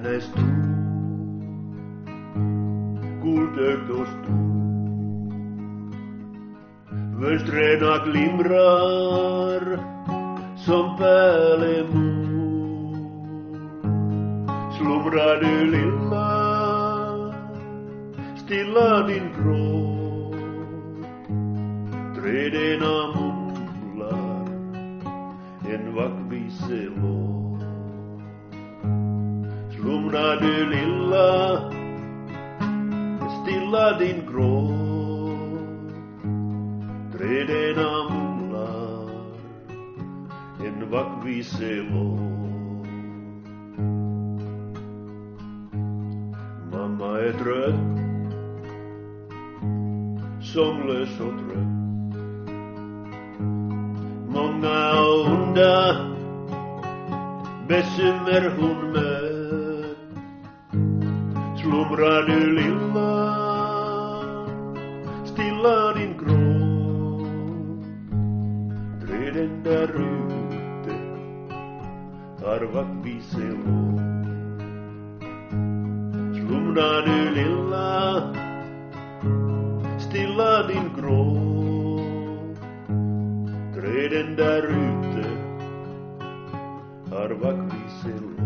är stor, guldögt och stor. Fönstren glimrar som pärlemor. Slumrar du lilla, stilla din gråt. Träden mumlar en vackviselåt. Slumrar du lilla, stilla din gråt. Träden mumlar en vackviselåt. Mamma är trött, sånglös och trött. Många onda bekymmer hon mött. Slumrar du lilla, stilla din gråt. Träden där ute har vackviselåt. Slumrar du lilla, stilla din gråt. Träden där ute har vackviselåt.